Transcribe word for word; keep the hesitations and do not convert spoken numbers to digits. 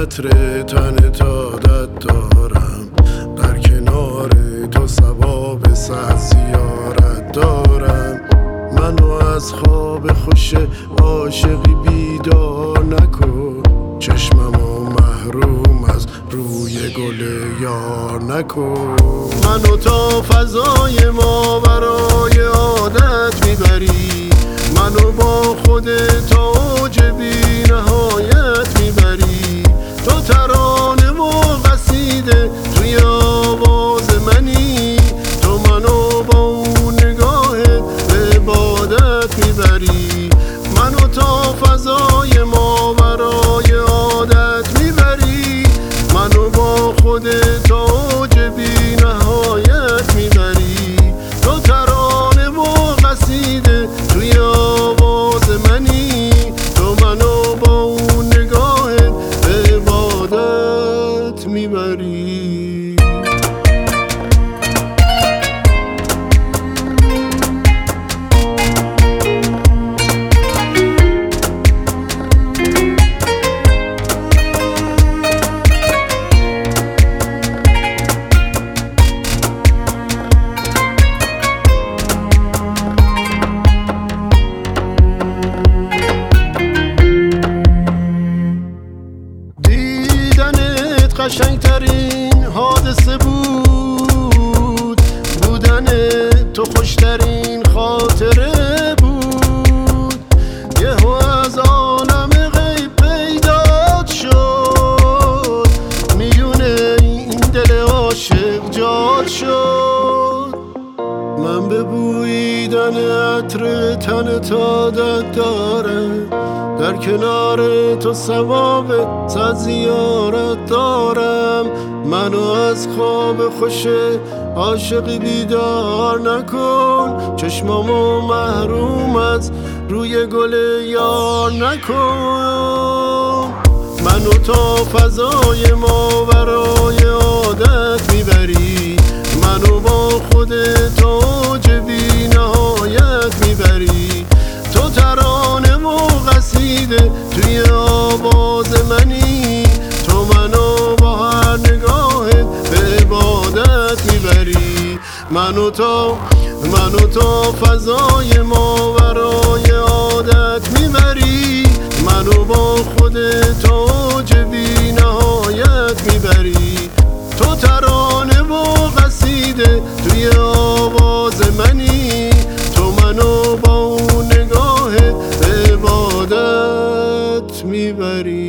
عطر تن تادت دارم، در کنار تو ثواب صد زیارت دارم. منو از خواب خوش عاشقی بیدار نکن، چشممو محروم از روی گل یار نکن. منو تا فضای ماورای عادت میبری، منو با خودت تا اوج بی نهایت میبری. تو ترانه و قصیده توی آواز منی، تو منو با اون نگاهت به عبادت میبری. منو تا فضای ماورای عادت میبری، منو با خودت تا اوج بی نهایت میبری. تو ترانه و قصیده توی آواز منی، تو منو با اون نگاهت به عبادت میبری. قشنگترین حادثه بود، بودن تو خوشترین خاطره بود. یهو از عالم غیب پیدات شد، میونه این دل عاشق جات شد. من به بوییدن عطر تن عادت دارم، در کنار تو ثواب صد زیارت دارم. منو از خواب خوش عاشقی بیدار نکن، چشمامو محروم از روی گل یار نکن. منو تا فضای ماورای عادت میبری، منو با خودت تا اوج بی نهایت میبری. تو ترانه و قصیده توی آواز منی، تو منو با هر نگاهت به عبادت میبری. منو تا منو تا فضای ماورای عادت میبری، منو با خودت تا اوج بی نهایت میبری. تو ترانه و قصیده توی آواز منی، تو منو با اون نگاهت به عبادت میبری.